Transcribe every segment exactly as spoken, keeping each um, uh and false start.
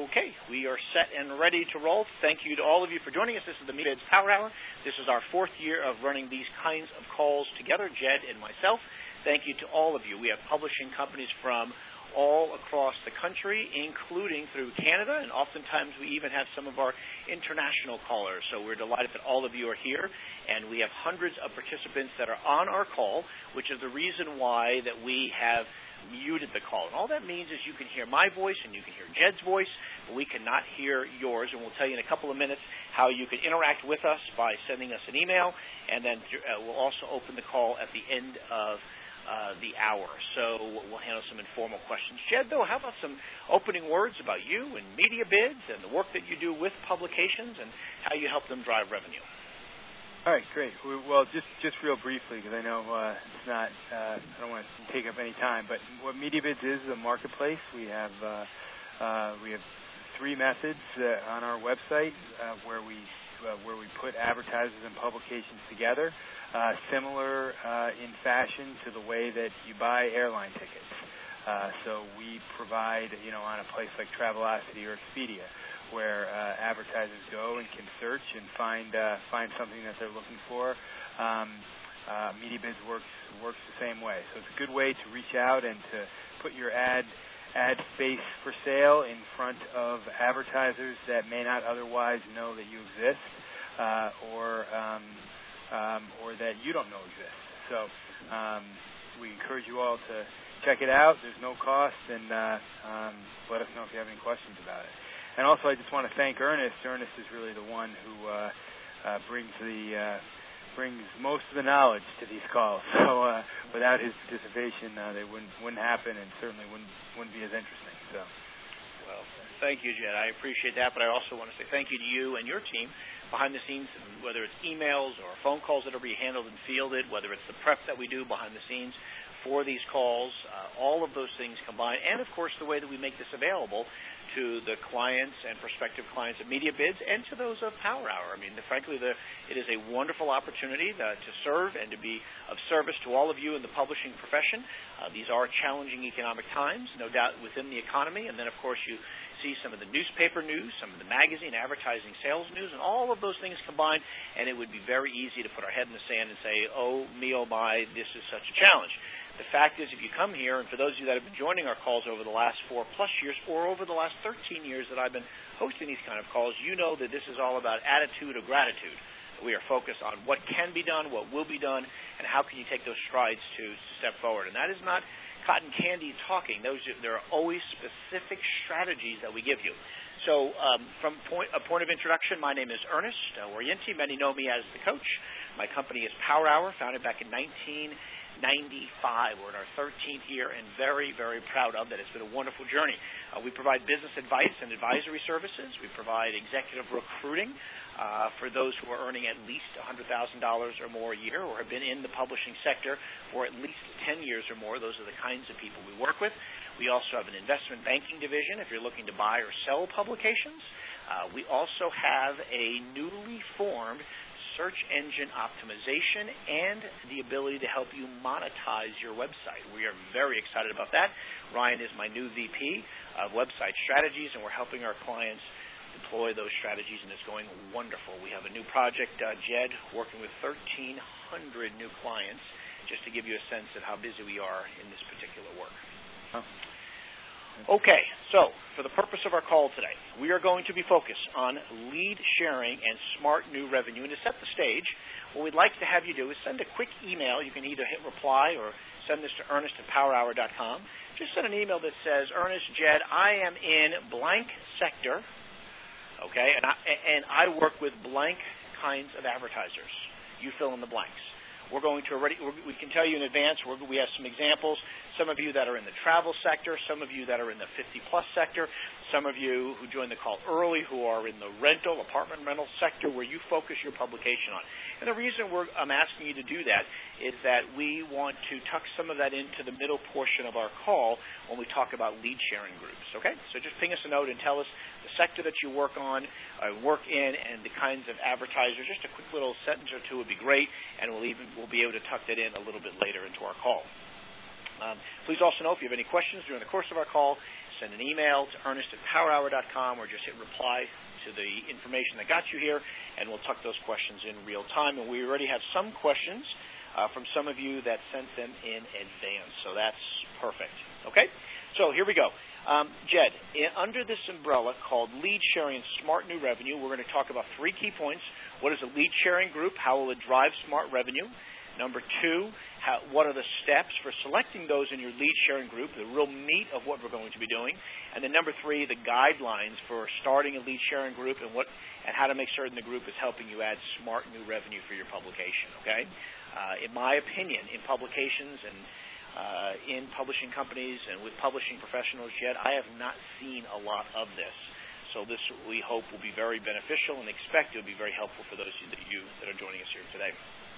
Okay, we are set and ready to roll. Thank you to all of you for joining us. This is the MediaBids Power Hour. This is our fourth year of running these kinds of calls together, Jed and myself. Thank you to all of you. We have publishing companies from all across the country, including through Canada, and oftentimes we even have some of our international callers. So we're delighted that all of you are here, and we have hundreds of participants that are on our call, which is the reason why that we have muted the call. And all that means is you can hear my voice and you can hear Jed's voice, but we cannot hear yours. And we'll tell you in a couple of minutes how you can interact with us by sending us an email, and then uh, we'll also open the call at the end of uh, the hour. So we'll handle some informal questions. Jed, though, how about some opening words about you and MediaBids and the work that you do with publications and how you help them drive revenue? All right, great. Well, just just real briefly, because I know uh, it's not, uh, I don't want to take up any time, but what MediaBids is is a marketplace. We have uh, uh, we have three methods uh, on our website uh, where we uh, where we put advertisers and publications together, uh, similar uh, in fashion to the way that you buy airline tickets. Uh, so we provide, you know, on a place like Travelocity or Expedia, where uh, advertisers go and can search and find uh, find something that they're looking for. Um, uh, MediaBids works works the same way. So it's a good way to reach out and to put your ad ad space for sale in front of advertisers that may not otherwise know that you exist, uh, or um, um, or that you don't know exist. So um, we encourage you all to check it out. There's no cost, and uh, um, let us know if you have any questions about it. And also, I just want to thank Ernest. Ernest is really the one who uh, uh, brings the uh, brings most of the knowledge to these calls. So uh, without his participation, uh, they wouldn't wouldn't happen, and certainly wouldn't wouldn't be as interesting. So, well, thank you, Jed. I appreciate that, but I also want to say thank you to you and your team behind the scenes, whether it's emails or phone calls that are being handled and fielded, whether it's the prep that we do behind the scenes for these calls, uh, all of those things combined, and of course the way that we make this available to the clients and prospective clients of MediaBids and to those of Power Hour. I mean, the, frankly, the, it is a wonderful opportunity to, to serve and to be of service to all of you in the publishing profession. Uh, these are challenging economic times, no doubt, within the economy. And then, of course, you see some of the newspaper news, some of the magazine, advertising, sales news, and all of those things combined, and it would be very easy to put our head in the sand and say, oh, me, oh, my, this is such a challenge. The fact is, if you come here, and for those of you that have been joining our calls over the last four-plus years or over the last thirteen years that I've been hosting these kind of calls, you know that this is all about attitude of gratitude. We are focused on what can be done, what will be done, and how can you take those strides to step forward. And that is not cotton candy talking. Those There are always specific strategies that we give you. So um, from point, a point of introduction, my name is Ernest uh, Orienti. Many know me as the coach. My company is Power Hour, founded back in nineteen ninety-five. We're in our thirteenth year and very, very proud of that. It's been a wonderful journey. Uh, we provide business advice and advisory services. We provide executive recruiting uh, for those who are earning at least one hundred thousand dollars or more a year or have been in the publishing sector for at least ten years or more. Those are the kinds of people we work with. We also have an investment banking division if you're looking to buy or sell publications. Uh, we also have a newly formed search engine optimization and the ability to help you monetize your website. We are very excited about that. Ryan is my new V P of website strategies, and we're helping our clients deploy those strategies, and it's going wonderful. We have a new project, uh, Jed, working with thirteen hundred new clients, just to give you a sense of how busy we are in this particular work. Huh. Okay, so for the purpose of our call today, we are going to be focused on lead sharing and smart new revenue. And to set the stage, what we'd like to have you do is send a quick email. You can either hit reply or send this to Ernest at power hour dot com. Just send an email that says, Ernest, Jed, I am in blank sector, okay, and I, and I work with blank kinds of advertisers. You fill in the blanks. We're going to already, we can tell you in advance, we're, we have some examples. Some of you that are in the travel sector, some of you that are in the fifty-plus sector, some of you who joined the call early who are in the rental, apartment rental sector where you focus your publication on. And the reason we're, I'm asking you to do that is that we want to tuck some of that into the middle portion of our call when we talk about lead sharing groups, okay? So just ping us a note and tell us the sector that you work on, uh, work in, and the kinds of advertisers. Just a quick little sentence or two would be great, and we'll even we'll be able to tuck that in a little bit later into our call. Um, please also know if you have any questions during the course of our call, send an email to Ernest at power hour dot com or just hit reply to the information that got you here, and we'll tuck those questions in real time. And we already have some questions uh, from some of you that sent them in advance, so that's perfect. Okay? So here we go. Um, Jed, in, under this umbrella called Lead Sharing and Smart New Revenue, we're going to talk about three key points. What is a lead sharing group? How will it drive smart revenue? Number two, how, what are the steps for selecting those in your lead sharing group, the real meat of what we're going to be doing? And then number three, the guidelines for starting a lead sharing group and what and how to make certain the group is helping you add smart new revenue for your publication, okay? Uh, in my opinion, in publications and uh, in publishing companies and with publishing professionals yet, I have not seen a lot of this. So this, we hope, will be very beneficial and expect it will be very helpful for those of you that are joining us here today.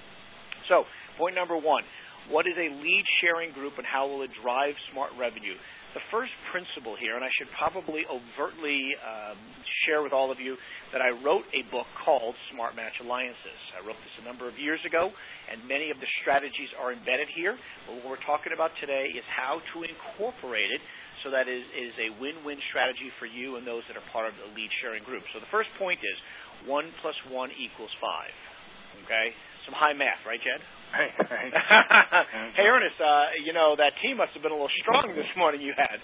So, point number one, what is a lead sharing group and how will it drive smart revenue? The first principle here, and I should probably overtly um, share with all of you that I wrote a book called Smart Match Alliances. I wrote this a number of years ago, and many of the strategies are embedded here. But what we're talking about today is how to incorporate it so that it is a win-win strategy for you and those that are part of the lead sharing group. So the first point is one plus one equals five. Okay? Some high math, right, Jed? Right, right. Hey, Ernest, uh, you know, that team must have been a little strong this morning you had.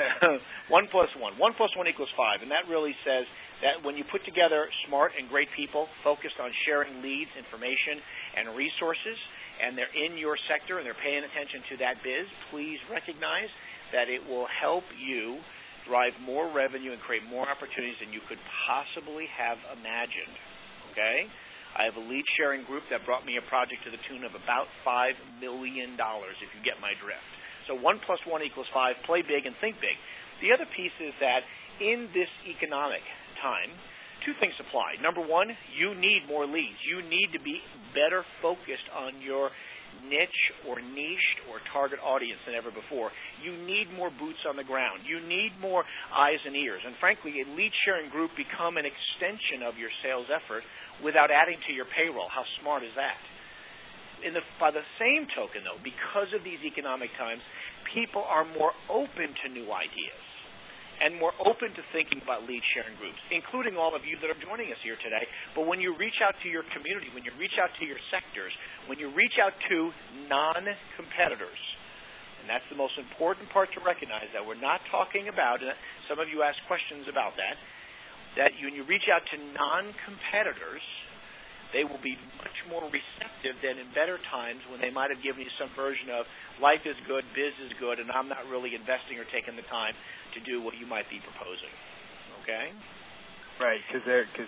one plus one. One plus one equals five. And that really says that when you put together smart and great people focused on sharing leads, information, and resources, and they're in your sector and they're paying attention to that biz, please recognize that it will help you drive more revenue and create more opportunities than you could possibly have imagined. Okay? I have a lead sharing group that brought me a project to the tune of about five million dollars, if you get my drift. So one plus one equals five. Play big and think big. The other piece is that in this economic time, two things apply. Number one, you need more leads. You need to be better focused on your niche or niche or target audience than ever before. You need more boots on the ground. You need more eyes and ears. And frankly, a lead sharing group become an extension of your sales effort without adding to your payroll. How smart is that? In the, by the same token, though, because of these economic times, people are more open to new ideas and more open to thinking about lead sharing groups, including all of you that are joining us here today. But when you reach out to your community, when you reach out to your sectors, when you reach out to non-competitors, and that's the most important part to recognize, that we're not talking about, and some of you ask questions about that, that when you reach out to non-competitors, they will be much more receptive than in better times when they might have given you some version of life is good, biz is good, and I'm not really investing or taking the time to do what you might be proposing. Okay? Right, because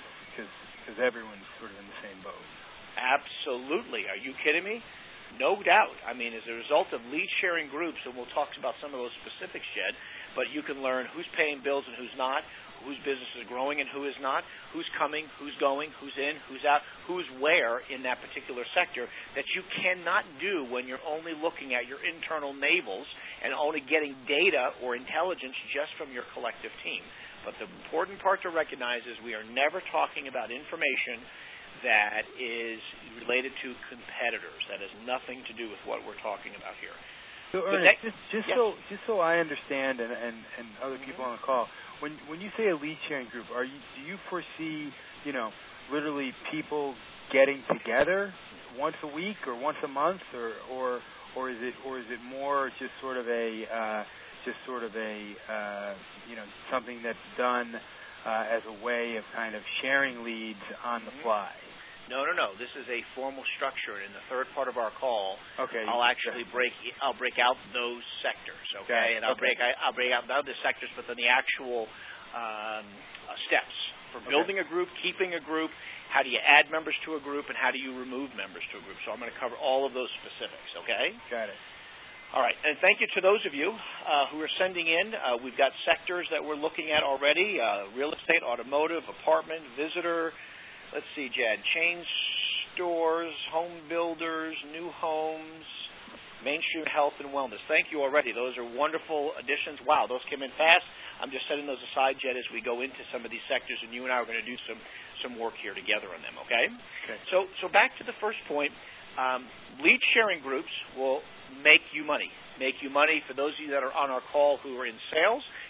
because everyone's sort of in the same boat. Absolutely. Are you kidding me? No doubt. I mean, as a result of lead sharing groups, and we'll talk about some of those specifics, Jed, but you can learn who's paying bills and who's not, whose business is growing and who is not, who's coming, who's going, who's in, who's out, who's where in that particular sector, that you cannot do when you're only looking at your internal navels and only getting data or intelligence just from your collective team. But the important part to recognize is we are never talking about information that is related to competitors. That has nothing to do with what we're talking about here. So, Ernest, just, just yes. so just so I understand, and, and, and other people mm-hmm. on the call, when when you say a lead sharing group, are you do you foresee, you know, literally people getting together once a week or once a month, or or or is it or is it more just sort of a uh, just sort of a uh, you know something that's done uh, as a way of kind of sharing leads on the fly? No, no, no. This is a formal structure. In the third part of our call, okay. I'll actually break. I'll break out those sectors, okay, okay. and I'll okay. break. I'll break out the other sectors, but then the actual um, uh, steps for building okay. a group, keeping a group. How do you add members to a group, and how do you remove members to a group? So I'm going to cover all of those specifics. Okay. Got it. All right, and thank you to those of you uh, who are sending in. Uh, we've got sectors that we're looking at already: uh, real estate, automotive, apartment, visitor. Let's see, Jed. Chain stores, home builders, new homes, mainstream health and wellness. Thank you already. Those are wonderful additions. Wow, those came in fast. I'm just setting those aside, Jed, as we go into some of these sectors, and you and I are going to do some, some work here together on them, okay? Okay. So, so back to the first point. Um, lead sharing groups will make you money. Make you money. For those of you that are on our call who are in sales,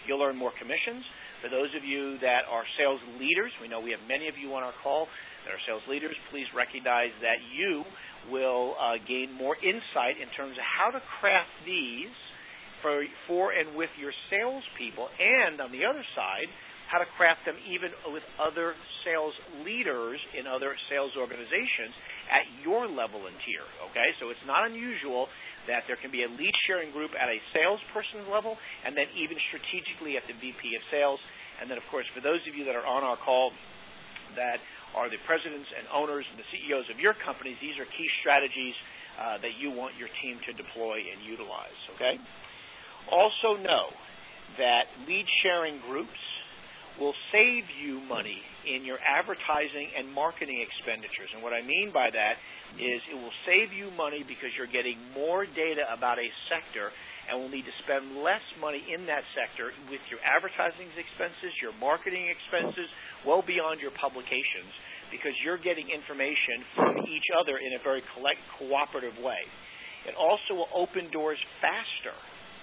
You'll earn more commissions. For those of you that are sales leaders, we know we have many of you on our call that are sales leaders, please recognize that you will uh, gain more insight in terms of how to craft these for, for and with your salespeople, and on the other side, how to craft them even with other sales leaders in other sales organizations at your level and tier, okay? So it's not unusual that there can be a lead sharing group at a salesperson level and then even strategically at the V P of sales. And then, of course, for those of you that are on our call that are the presidents and owners and the C E Os of your companies, these are key strategies uh, that you want your team to deploy and utilize, okay? Also know that lead sharing groups will save you money in your advertising and marketing expenditures. And what I mean by that is it will save you money because you're getting more data about a sector and will need to spend less money in that sector with your advertising expenses, your marketing expenses, well beyond your publications, because you're getting information from each other in a very collect, cooperative way. It also will open doors faster.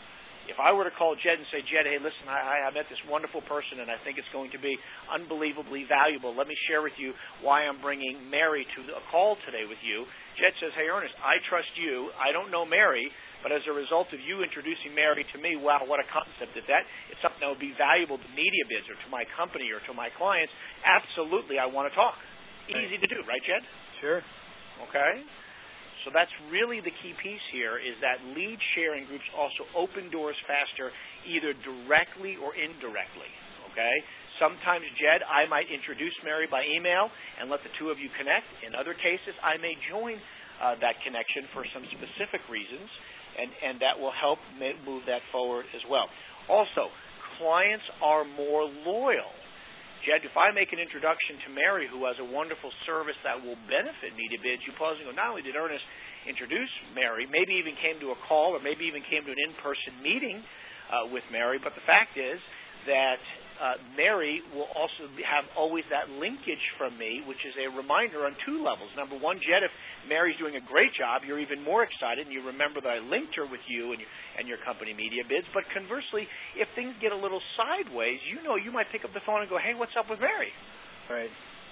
If I were to call Jed and say, Jed, hey, listen, I, I met this wonderful person, and I think it's going to be unbelievably valuable. Let me share with you why I'm bringing Mary to a call today with you. Jed says, hey, Ernest, I trust you. I don't know Mary, but as a result of you introducing Mary to me, wow, what a concept. If that is something that would be valuable to MediaBids or to my company or to my clients, absolutely I want to talk. Easy to do, right, Jed? Sure. Okay. So that's really the key piece here, is that lead sharing groups also open doors faster, either directly or indirectly, okay? Sometimes, Jed, I might introduce Mary by email and let the two of you connect. In other cases, I may join uh, that connection for some specific reasons, and, and that will help move that forward as well. Also, clients are more loyal. Jed, if I make an introduction to Mary, who has a wonderful service that will benefit MediaBids, you pause and go, not only did Ernest introduce Mary, maybe even came to a call or maybe even came to an in-person meeting uh, with Mary, but the fact is that uh, Mary will also have always that linkage from me, which is a reminder on two levels. Number one, Jed, if Mary's doing a great job, you're even more excited, and you remember that I linked her with you and your, and your company, MediaBids. But conversely, if things get a little sideways, you know you might pick up the phone and go, hey, what's up with Mary? Right.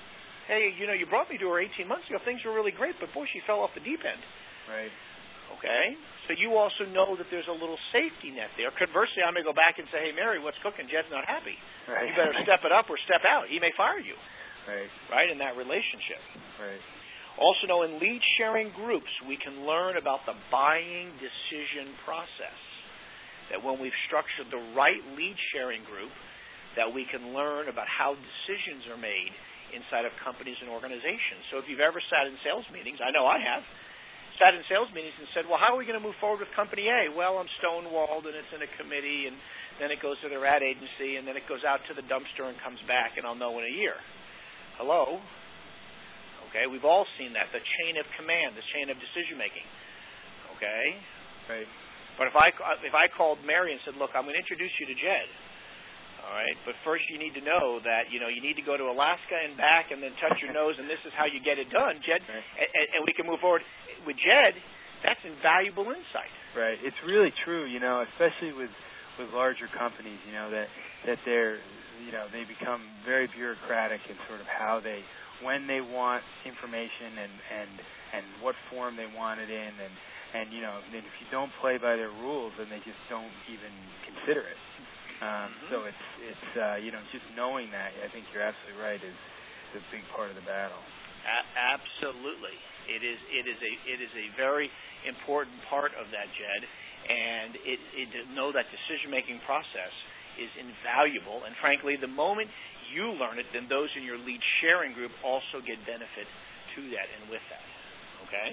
Hey, you know, you brought me to her eighteen months ago. Things were really great, but, boy, she fell off the deep end. Right. Okay? So you also know that there's a little safety net there. Conversely, I may go back and say, hey, Mary, what's cooking? Jed's not happy. Right. You better step it up or step out. He may fire you. Right. Right, in that relationship. Right. Also know in lead sharing groups, we can learn about the buying decision process. That when we've structured the right lead sharing group, that we can learn about how decisions are made inside of companies and organizations. So if you've ever sat in sales meetings, I know I have, sat in sales meetings and said, well, how are we going to move forward with company A? Well, I'm stonewalled, and it's in a committee, and then it goes to their ad agency, and then it goes out to the dumpster and comes back, and I'll know in a year. Hello? Okay, we've all seen that, the chain of command, the chain of decision-making. Okay? Right. But if I, if I called Mary and said, look, I'm going to introduce you to Jed, all right, but first you need to know that, you know, you need to go to Alaska and back and then touch your nose, and this is how you get it done, Jed, right. and, and we can move forward. With Jed, that's invaluable insight. Right. It's really true, you know, especially with with larger companies, you know, that that they're, you know, they become very bureaucratic in sort of how they, when they want information and and and what form they want it in, and and you know, and if you don't play by their rules, then they just don't even consider it. Um, mm-hmm. So it's it's uh, you know, just knowing that, I think you're absolutely right, is, is a big part of the battle. A- absolutely. It is it is a it is a very important part of that, Jed, and it, it to know that decision-making process is invaluable. And frankly, the moment you learn it, then those in your lead sharing group also get benefit to that and with that. Okay.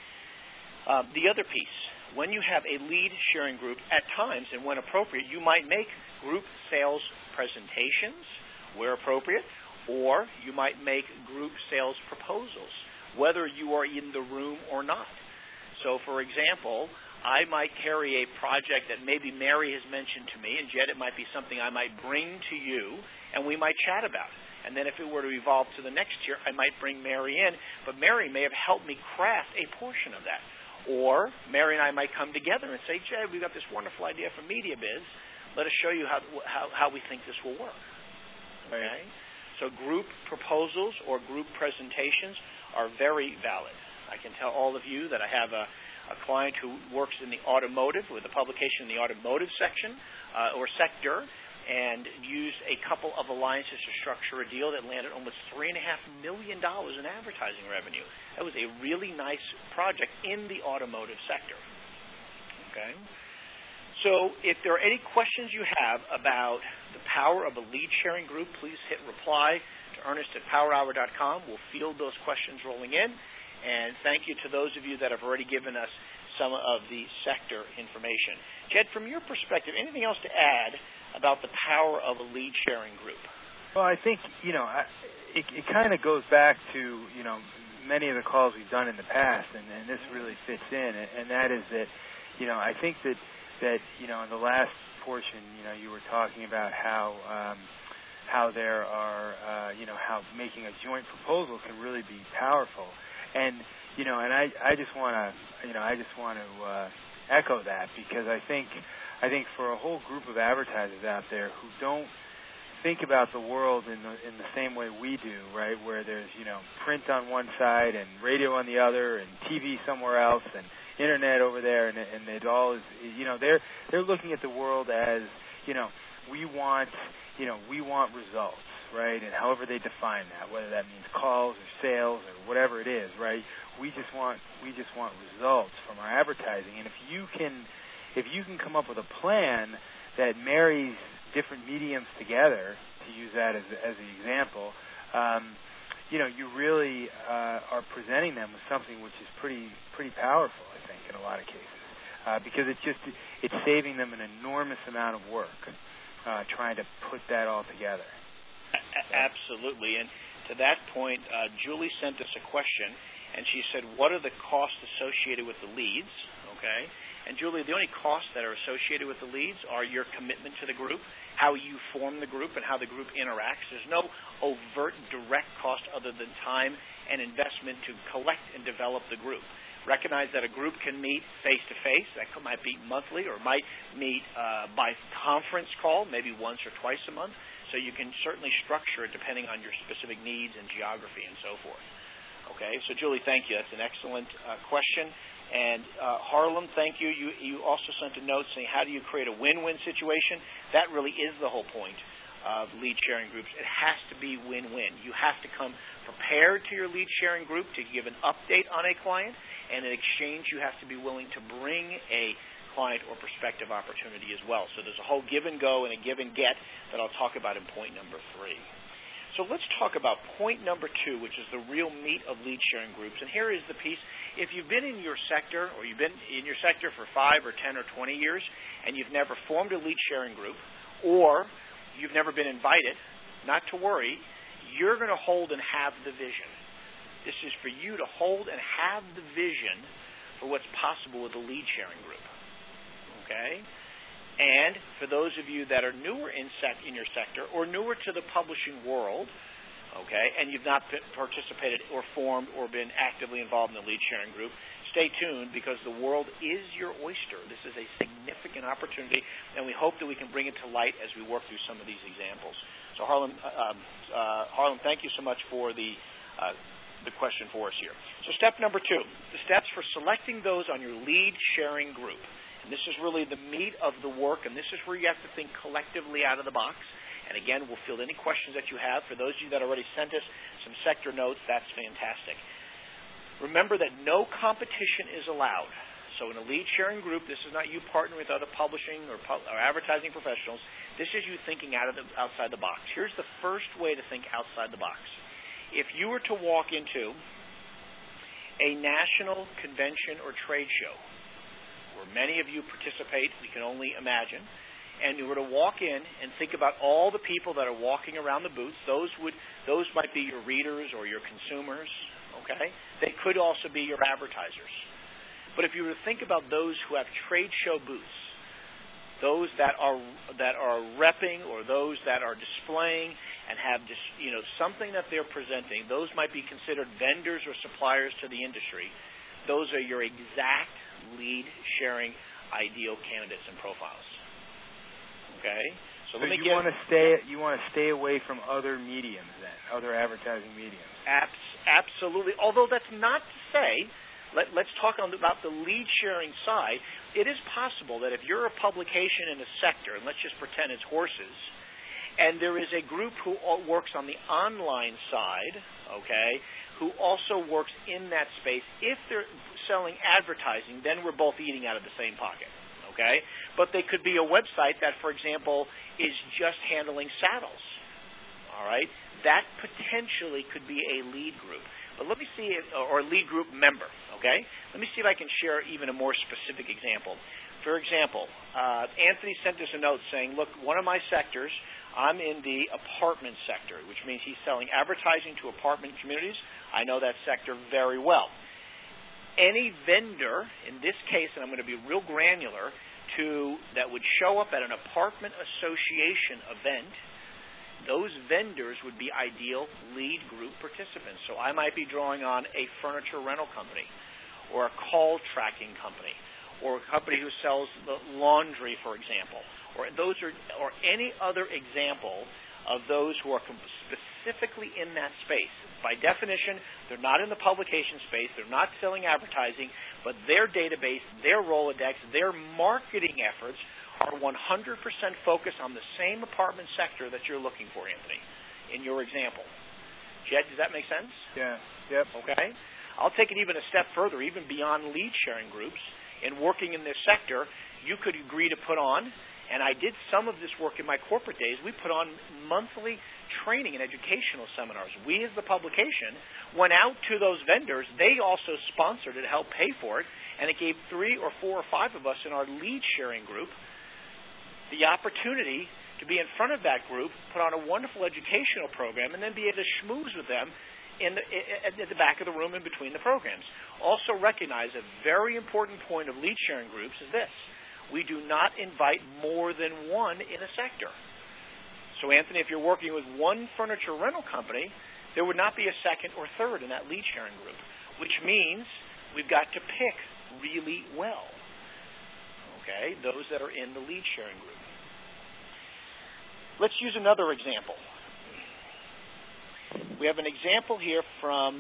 Uh, the other piece, when you have a lead sharing group, at times and when appropriate, you might make group sales presentations where appropriate, or you might make group sales proposals, whether you are in the room or not. So, for example, I might carry a project that maybe Mary has mentioned to me, and Jed, it might be something I might bring to you, and we might chat about. And then if it were to evolve to the next year, I might bring Mary in, but Mary may have helped me craft a portion of that. Or Mary and I might come together and say, Jed, we've got this wonderful idea for MediaBiz. let us show you how how, how we think this will work. Okay? Right. So group proposals or group presentations are very valid. I can tell all of you that I have a, a client who works in the automotive, with a publication in the automotive section uh, or sector, and used a couple of alliances to structure a deal that landed almost three and a half million dollars in advertising revenue. That was a really nice project in the automotive sector. Okay. So if there are any questions you have about the power of a lead sharing group, please hit reply to Ernest at power hour dot com. We'll field those questions rolling in. And thank you to those of you that have already given us some of the sector information. Jed, from your perspective, anything else to add about the power of a lead sharing group? Well, I think, you know, it, it kind of goes back to, you know, many of the calls we've done in the past, and, and this really fits in, and, and that is that, you know, I think that, that, you know, in the last portion, you know, you were talking about how um, how there are, uh, you know, how making a joint proposal can really be powerful. And, you know, and I, I just want to, you know, I just want to uh, echo that, because I think I think for a whole group of advertisers out there who don't think about the world in the in the same way we do, right, where there's, you know, print on one side and radio on the other and T V somewhere else and internet over there, and, and it all is, you know, they're they're looking at the world as, you know, we want, you know, we want results, right, and however they define that, whether that means calls or sales or whatever it is, right, we just want we just want results from our advertising. And if you can If you can come up with a plan that marries different mediums together, to use that as, as an example, um, you know, you really uh, are presenting them with something which is pretty pretty powerful, I think, in a lot of cases, uh, because it's just it's saving them an enormous amount of work uh, trying to put that all together. A- absolutely, and to that point, uh, Julie sent us a question, and she said, "What are the costs associated with the leads?" Okay. And, Julie, the only costs that are associated with the leads are your commitment to the group, how you form the group, and how the group interacts. There's no overt direct cost other than time and investment to collect and develop the group. Recognize that a group can meet face-to-face. That might be monthly, or might meet uh, by conference call, maybe once or twice a month. So you can certainly structure it depending on your specific needs and geography and so forth. Okay, so, Julie, thank you. That's an excellent uh, question. And uh, Harlem, thank you. you. You also sent a note saying, how do you create a win-win situation? That really is the whole point of lead sharing groups. It has to be win-win. You have to come prepared to your lead sharing group to give an update on a client, and in exchange you have to be willing to bring a client or prospective opportunity as well. So there's a whole give and go and a give and get that I'll talk about in point number three. So let's talk about point number two, which is the real meat of lead sharing groups. And here is the piece. If you've been in your sector, or you've been in your sector for five or ten or twenty years, and you've never formed a lead sharing group, or you've never been invited, not to worry, you're going to hold and have the vision. This is for you to hold and have the vision for what's possible with a lead sharing group. Okay? And for those of you that are newer in, sec- in your sector, or newer to the publishing world, okay, and you've not participated or formed or been actively involved in the lead sharing group, stay tuned, because the world is your oyster. This is a significant opportunity, and we hope that we can bring it to light as we work through some of these examples. So, Harlem, uh, uh, Harlem, thank you so much for the uh, the question for us here. So, step number two, the steps for selecting those on your lead sharing group. And this is really the meat of the work, and this is where you have to think collectively out of the box. And again, we'll field any questions that you have. For those of you that already sent us some sector notes, that's fantastic. Remember that no competition is allowed. So in a lead sharing group, this is not you partnering with other publishing or, pu- or advertising professionals. This is you thinking out of the, outside the box. Here's the first way to think outside the box. If you were to walk into a national convention or trade show, where many of you participate, we can only imagine, and you were to walk in and think about all the people that are walking around the booths, those would those might be your readers or your consumers, okay? They could also be your advertisers. But if you were to think about those who have trade show booths, those that are that are repping or those that are displaying and have just, you know, something that they're presenting, those might be considered vendors or suppliers to the industry. Those are your exact lead sharing ideal candidates and profiles. Okay. So, so let me you give, want to stay you want to stay away from other mediums then, other advertising mediums. Abs- absolutely. Although that's not to say, let, let's talk on, about the lead sharing side. It is possible that if you're a publication in a sector, and let's just pretend it's horses, and there is a group who works on the online side, okay, who also works in that space, if they're selling advertising, then we're both eating out of the same pocket, okay? But they could be a website that, for example, is just handling saddles, all right? That potentially could be a lead group. But let me see, if, or a lead group member, okay? Let me see if I can share even a more specific example. For example, uh, Anthony sent us a note saying, look, one of my sectors, I'm in the apartment sector, which means he's selling advertising to apartment communities. I know that sector very well. Any vendor, in this case, and I'm going to be real granular, to that would show up at an apartment association event, those vendors would be ideal lead group participants. So I might be drawing on a furniture rental company or a call tracking company or a company who sells the laundry, for example, or those are, or any other example of those who are specifically in that space. By definition, they're not in the publication space, they're not selling advertising, but their database, their Rolodex, their marketing efforts are one hundred percent focused on the same apartment sector that you're looking for, Anthony, in your example. Jed, does that make sense? Yeah. Yep. Okay. I'll take it even a step further, even beyond lead sharing groups. In working in this sector, you could agree to put on, and I did some of this work in my corporate days, we put on monthly training and educational seminars. We, as the publication, went out to those vendors. They also sponsored it, helped pay for it, and it gave three or four or five of us in our lead sharing group the opportunity to be in front of that group, put on a wonderful educational program, and then be able to schmooze with them in the, at the back of the room in between the programs. Also recognize a very important point of lead sharing groups is this. We do not invite more than one in a sector. So, Anthony, if you're working with one furniture rental company, there would not be a second or third in that lead sharing group, which means we've got to pick really well. Okay, those that are in the lead sharing group. Let's use another example. We have an example here from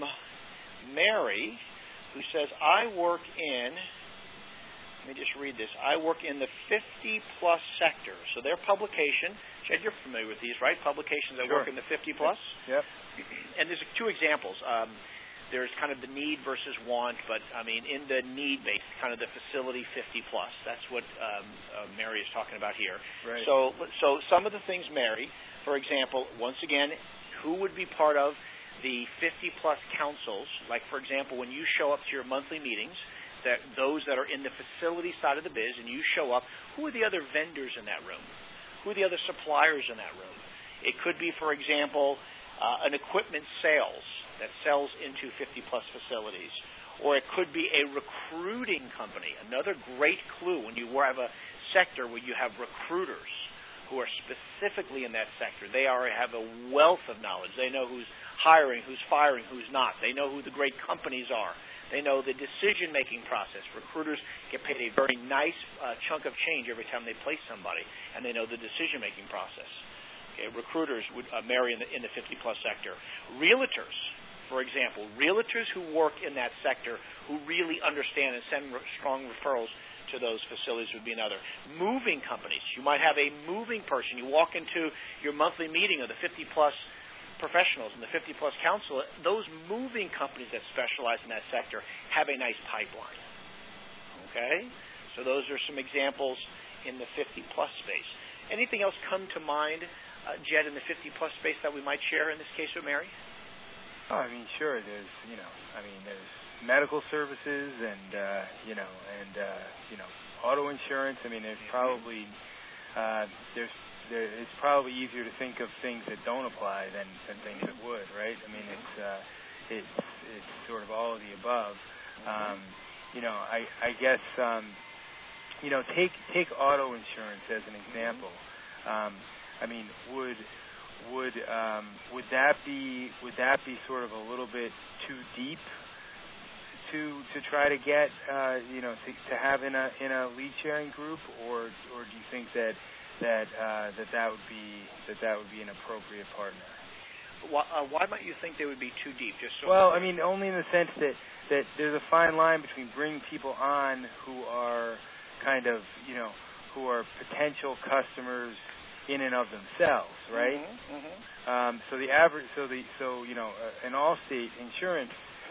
Mary, who says, I work in, let me just read this, I work in the fifty-plus sector. So their publication, Jed, you're familiar with these, right? Publications that Sure. work in the fifty-plus? Yep. And there's two examples. Um, There's kind of the need versus want, but, I mean, in the need-based, kind of the facility fifty-plus. That's what um, uh, Mary is talking about here. Right. So, so some of the things, Mary, for example, once again, who would be part of the fifty-plus councils? Like, for example, when you show up to your monthly meetings, that those that are in the facility side of the biz, and you show up, who are the other vendors in that room? Who are the other suppliers in that room? It could be, for example, uh, an equipment sales that sells into fifty-plus facilities. Or it could be a recruiting company. Another great clue when you have a sector where you have recruiters who are specifically in that sector. They are have a wealth of knowledge. They know who's hiring, who's firing, who's not. They know who the great companies are. They know the decision-making process. Recruiters get paid a very nice uh, chunk of change every time they place somebody, and they know the decision-making process. Okay, recruiters would uh, marry in the, in the fifty-plus sector. Realtors, for example, realtors who work in that sector who really understand and send re- strong referrals to those facilities would be another. Moving companies. You might have a moving person. You walk into your monthly meeting of the fifty-plus professionals and the fifty-plus council. Those moving companies that specialize in that sector have a nice pipeline. Okay? So those are some examples in the fifty-plus space. Anything else come to mind, uh, Jed, in the fifty-plus space that we might share in this case with Mary? Oh, I mean, sure. There's, you know, I mean, there's medical services and, uh, you know, and, uh, you know, auto insurance. I mean, there's probably, uh, there's, there, it's probably easier to think of things that don't apply than, than things that would, right? I mean, it's, uh, it's, it's sort of all of the above. Um, you know, I, I guess, um, you know, take, take auto insurance as an example. Um, I mean, would, Would um, would that be would that be sort of a little bit too deep to to try to get uh, you know to, to have in a in a lead sharing group, or or do you think that that uh, that that would be that that would be an appropriate partner. Why, uh, why might you think they would be too deep? Just so well, I mean, only in the sense that, that there's a fine line between bringing people on who are kind of, you know, who are potential customers in and of themselves, right? Mm-hmm, mm-hmm. Um, so the average, so the so you know, uh, an Allstate insurance,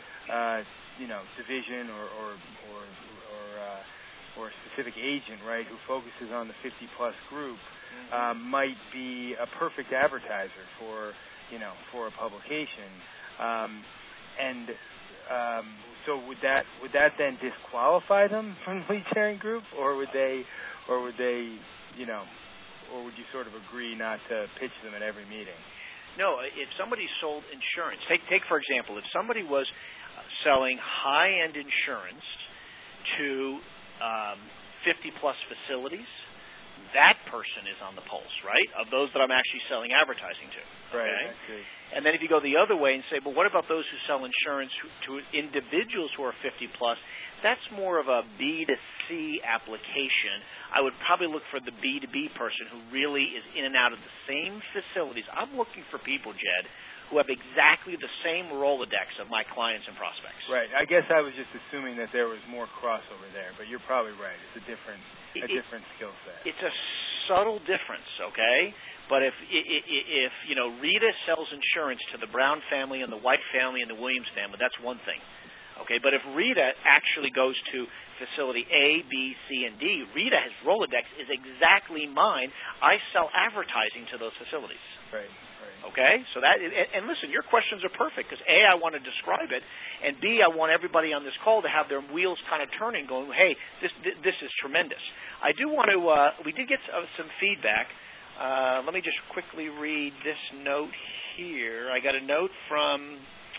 uh, you know, division or or or or, uh, or a specific agent, right, who focuses on the fifty plus group, mm-hmm. um, might be a perfect advertiser for. you know, for a publication, um, and um, so would that would that then disqualify them from the lead sharing group, or would they, or would they, you know, or would you sort of agree not to pitch them at every meeting? No, if somebody sold insurance, take take for example, if somebody was selling high-end insurance to um, fifty plus facilities. That person is on the pulse, right, of those that I'm actually selling advertising to. Okay? Right. And then if you go the other way and say, well, what about those who sell insurance to individuals who are fifty plus? That's more of a B to C application. I would probably look for the B to B person who really is in and out of the same facilities. I'm looking for people, Jed, who have exactly the same Rolodex of my clients and prospects. Right. I guess I was just assuming that there was more crossover there, but you're probably right. It's a different a it, different skill set. It's a subtle difference, okay? But if, if, if, you know, Rita sells insurance to the Brown family and the White family and the Williams family, that's one thing. Okay, but if Rita actually goes to facility A, B, C, and D, Rita, his Rolodex is exactly mine. I sell advertising to those facilities. Right, right. Okay, so that, and, and listen, your questions are perfect because A, I want to describe it, and B, I want everybody on this call to have their wheels kind of turning, going, hey, this this is tremendous. I do want to, uh, we did get some, some feedback. Uh, let me just quickly read this note here. I got a note from...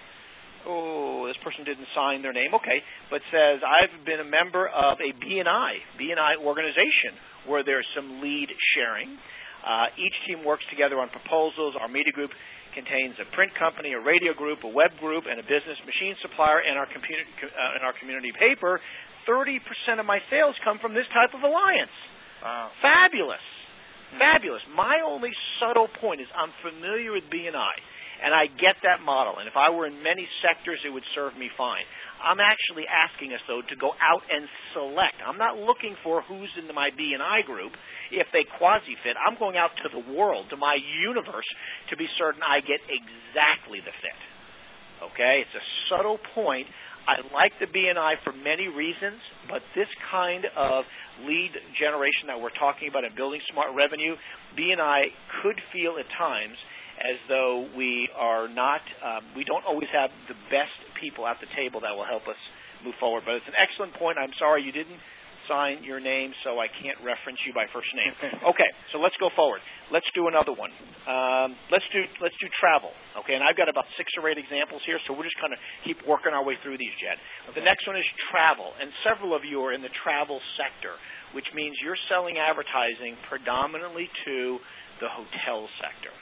Oh, this person didn't sign their name. Okay, but says, I've been a member of a B and I, B and I organization where there's some lead sharing. Uh, each team works together on proposals. Our media group contains a print company, a radio group, a web group, and a business machine supplier, and our, community, uh, and our community paper. thirty percent of my sales come from this type of alliance. Wow. Fabulous. Fabulous. My only subtle point is I'm familiar with B and I. And I get that model. And if I were in many sectors, it would serve me fine. I'm actually asking us, though, to go out and select. I'm not looking for who's in my B and I group. If they quasi-fit, I'm going out to the world, to my universe, to be certain I get exactly the fit. Okay? It's a subtle point. I like the B and I for many reasons, but this kind of lead generation that we're talking about in building smart revenue, B and I could feel at times as though we are not, um, we don't always have the best people at the table that will help us move forward. But it's an excellent point. I'm sorry you didn't sign your name, so I can't reference you by first name. Okay, so let's go forward. Let's do another one. Um, let's do let's do travel. Okay, and I've got about six or eight examples here, so we'll just kind of keep working our way through these, Jed. Okay. The next one is travel, and several of you are in the travel sector, which means you're selling advertising predominantly to the hotel sector.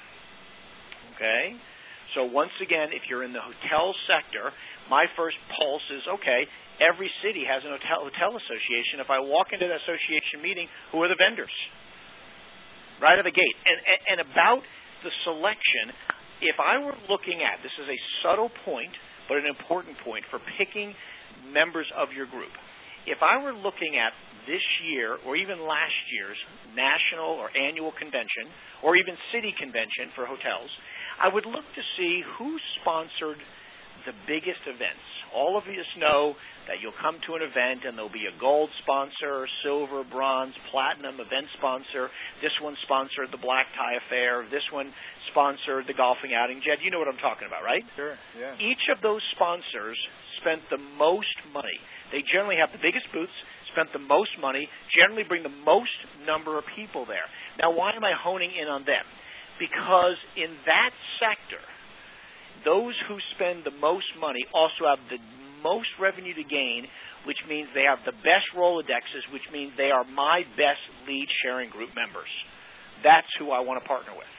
Okay? So once again, if you're in the hotel sector, my first pulse is, okay, every city has an hotel, hotel association. If I walk into the association meeting, who are the vendors? Right out of the gate. And, and, and about the selection, if I were looking at, this is a subtle point, but an important point for picking members of your group. If I were looking at this year or even last year's national or annual convention or even city convention for hotels, I would look to see who sponsored the biggest events. All of us know that you'll come to an event and there'll be a gold sponsor, silver, bronze, platinum event sponsor. This one sponsored the Black Tie Affair. This one sponsored the golfing outing. Jed, you know what I'm talking about, right? Sure, yeah. Each of those sponsors spent the most money. They generally have the biggest booths, spent the most money, generally bring the most number of people there. Now, why am I honing in on them? Because in that sector, those who spend the most money also have the most revenue to gain, which means they have the best Rolodexes, which means they are my best lead sharing group members. That's who I want to partner with.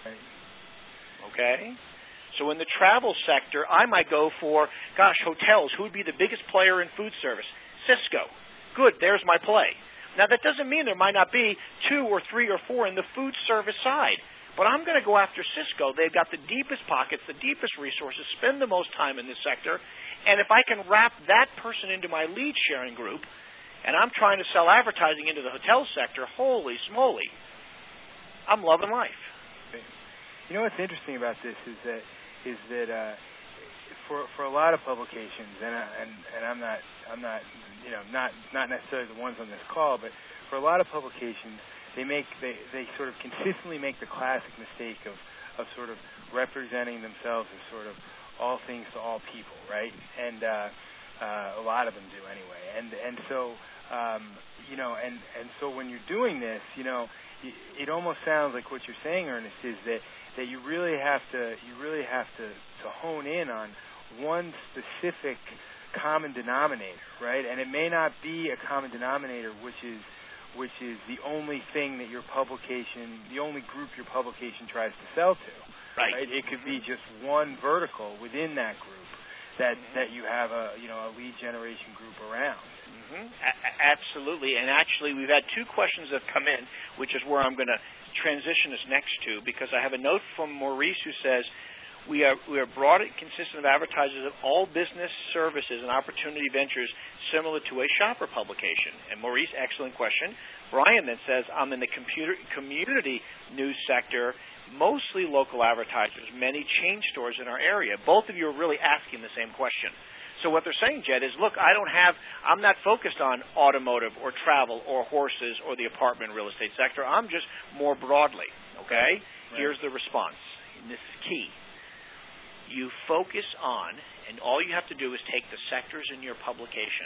Okay? So in the travel sector, I might go for, gosh, hotels. Who would be the biggest player in food service? Cisco. Good, there's my play. Now, that doesn't mean there might not be two or three or four in the food service side. But I'm going to go after Cisco. They've got the deepest pockets, the deepest resources, spend the most time in this sector. And if I can wrap that person into my lead sharing group, and I'm trying to sell advertising into the hotel sector, holy smoly, I'm loving life. You know what's interesting about this is that is that uh, for for a lot of publications, and I, and and I'm not I'm not you know not not necessarily the ones on this call, but for a lot of publications, they make they, they sort of consistently make the classic mistake of, of sort of representing themselves as sort of all things to all people, right? And uh, uh, a lot of them do anyway. And and so um, you know, and, and so when you're doing this, you know, it almost sounds like what you're saying, Ernest, is that, that you really have to you really have to, to hone in on one specific common denominator, right? And it may not be a common denominator which is which is the only thing that your publication, the only group your publication tries to sell to. Right. right? It could be just one vertical within that group that mm-hmm. that you have a you know a lead generation group around. Mm-hmm. A- absolutely. And actually, we've had two questions that have come in, which is where I'm going to transition us next to, because I have a note from Maurice who says, We are we are broad and consistent of advertisers of all business services and opportunity ventures similar to a shopper publication. And Maurice, excellent question. Brian then says, I'm in the computer, community news sector, mostly local advertisers, many chain stores in our area. Both of you are really asking the same question. So what they're saying, Jed, is, look, I don't have, I'm not focused on automotive or travel or horses or the apartment real estate sector. I'm just more broadly, okay? Right. Here's the response, and this is key. You focus on, and all you have to do is take the sectors in your publication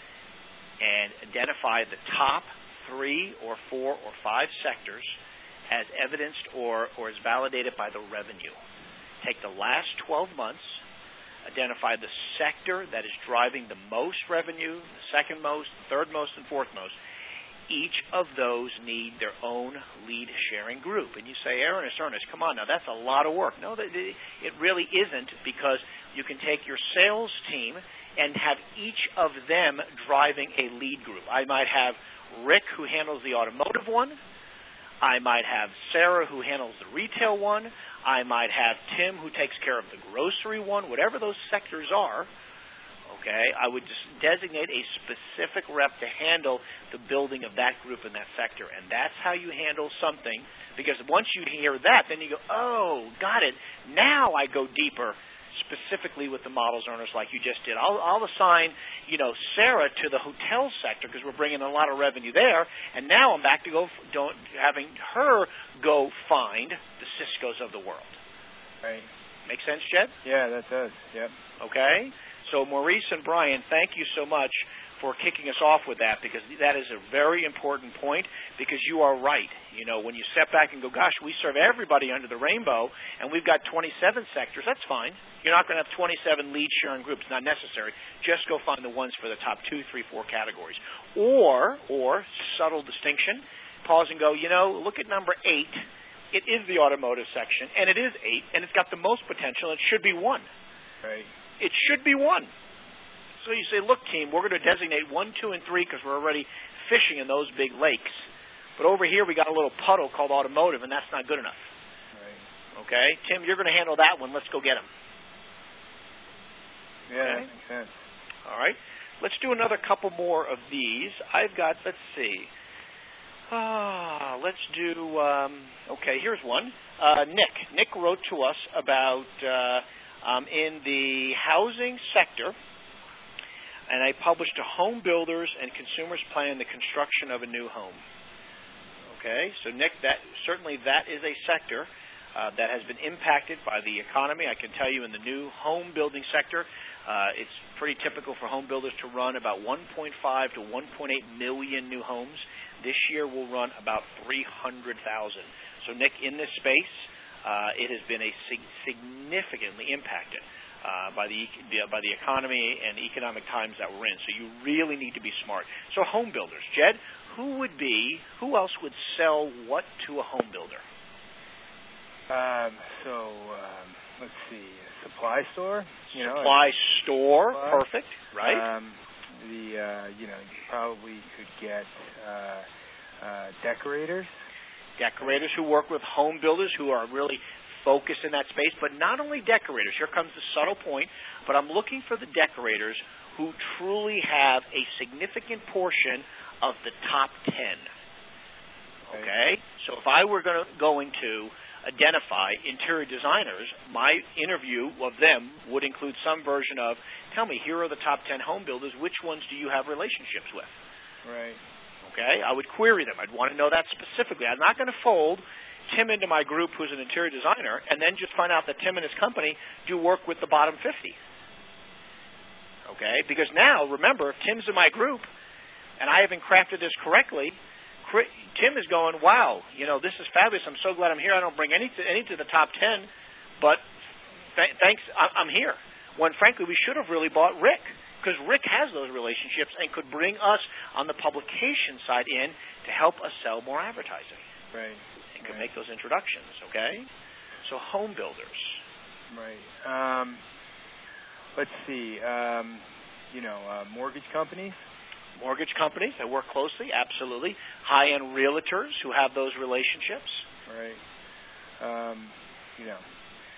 and identify the top three or four or five sectors as evidenced or, or as validated by the revenue. Take the last twelve months, identify the sector that is driving the most revenue, the second most, third most, and fourth most. Each of those need their own lead sharing group. And you say, Ernest, Ernest, come on now, that's a lot of work. No, it really isn't, because you can take your sales team and have each of them driving a lead group. I might have Rick, who handles the automotive one. I might have Sarah, who handles the retail one. I might have Tim, who takes care of the grocery one. Whatever those sectors are, okay, I would just designate a specific rep to handle the building of that group in that sector. And that's how you handle something, because once you hear that, then you go, oh, got it. Now I go deeper, specifically with the models earners like you just did. I'll, I'll assign, you know, Sarah to the hotel sector because we're bringing in a lot of revenue there, and now I'm back to go don't, having her go find the Ciscos of the world. Right. Make sense, Jed? Yeah, that does. Yep. Okay. So Maurice and Brian, thank you so much for kicking us off with that, because that is a very important point, because you are right. You know, when you step back and go, gosh, we serve everybody under the rainbow, and we've got twenty-seven sectors, that's fine. You're not going to have twenty-seven lead sharing groups, not necessary. Just go find the ones for the top two, three, four categories. Or, or, subtle distinction, pause and go, you know, look at number eight. It is the automotive section, and it is eight, and it's got the most potential, and it should be one. Right. It should be one. So you say, look, team, we're going to designate one, two, and three because we're already fishing in those big lakes. But over here we got a little puddle called automotive, and that's not good enough. Right. Okay? Tim, you're going to handle that one. Let's go get him. Yeah, okay? That makes sense. All right. Let's do another couple more of these. I've got, let's see. Ah, let's do, um, okay, here's one. Uh, Nick. Nick wrote to us about uh, um, in the housing sector, and I published a home builders and consumers plan the construction of a new home. Okay, so Nick, that certainly that is a sector uh, that has been impacted by the economy. I can tell you in the new home building sector, uh, it's pretty typical for home builders to run about one point five to one point eight million new homes. This year we'll run about three hundred thousand. So Nick, in this space, uh, it has been a sig- significantly impacted. Uh, by the by the economy and economic times that we're in. So you really need to be smart. So home builders. Jed, who would be, who else would sell what to a home builder? Um, so, um, let's see, a supply store? You supply know, store, supply. Perfect, right? Um, the uh, you know, you probably could get uh, uh, decorators. Decorators who work with home builders who are really focused in that space, but not only decorators. Here comes the subtle point, but I'm looking for the decorators who truly have a significant portion of the top ten. Okay? So if I were going to, going to identify interior designers, my interview of them would include some version of, tell me, here are the top ten home builders, which ones do you have relationships with? Right. Okay? I would query them. I'd want to know that specifically. I'm not going to fold Tim into my group who's an interior designer and then just find out that Tim and his company do work with the bottom fifty. Okay? Because now, remember, if Tim's in my group and I haven't crafted this correctly, Tim is going, wow, you know, this is fabulous. I'm so glad I'm here. I don't bring any to, any to the top ten, but th- thanks, I'm here. When, frankly, we should have really bought Rick, because Rick has those relationships and could bring us on the publication side in to help us sell more advertising. Right. And could right. make those introductions, okay? So home builders. Right. Um, let's see. Um, you know, uh, mortgage companies. Mortgage companies that work closely, absolutely. High-end realtors who have those relationships. Right. Um, you know,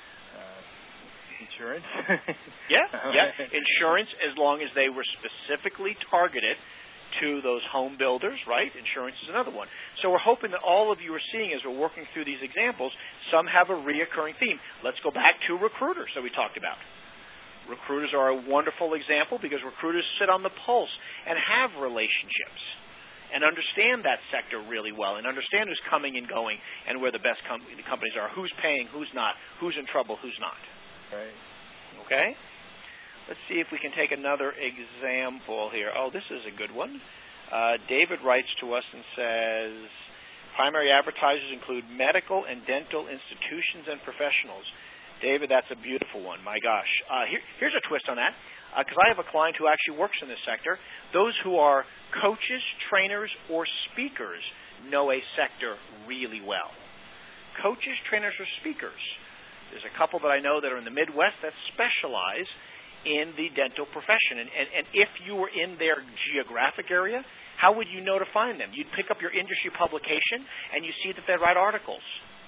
uh, insurance. yeah, yeah. Insurance, as long as they were specifically targeted to those home builders, right? Insurance is another one. So we're hoping that all of you are seeing as we're working through these examples, some have a reoccurring theme. Let's go back to recruiters that we talked about. Recruiters are a wonderful example because recruiters sit on the pulse and have relationships and understand that sector really well and understand who's coming and going and where the best com- the companies are, who's paying, who's not, who's in trouble, who's not. Right. Okay? Let's see if we can take another example here. Oh, this is a good one. Uh, David writes to us and says, primary advertisers include medical and dental institutions and professionals. David, that's a beautiful one. My gosh. Uh, here, here's a twist on that, because uh, I have a client who actually works in this sector. Those who are coaches, trainers, or speakers know a sector really well. Coaches, trainers, or speakers. There's a couple that I know that are in the Midwest that specialize in the dental profession. And, and, and if you were in their geographic area, how would you know to find them? You'd pick up your industry publication, and you see that they write articles.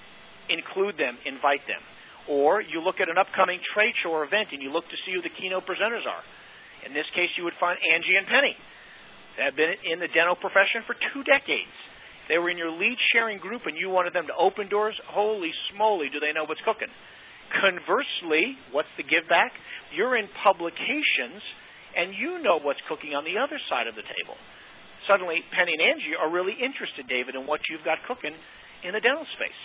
Include them, invite them. Or you look at an upcoming trade show or event and you look to see who the keynote presenters are. In this case, you would find Angie and Penny. They have been in the dental profession for two decades. They were in your lead sharing group and you wanted them to open doors. Holy smoly, do they know what's cooking. Conversely, what's the give back? You're in publications and you know what's cooking on the other side of the table. Suddenly, Penny and Angie are really interested, David, in what you've got cooking in the dental space.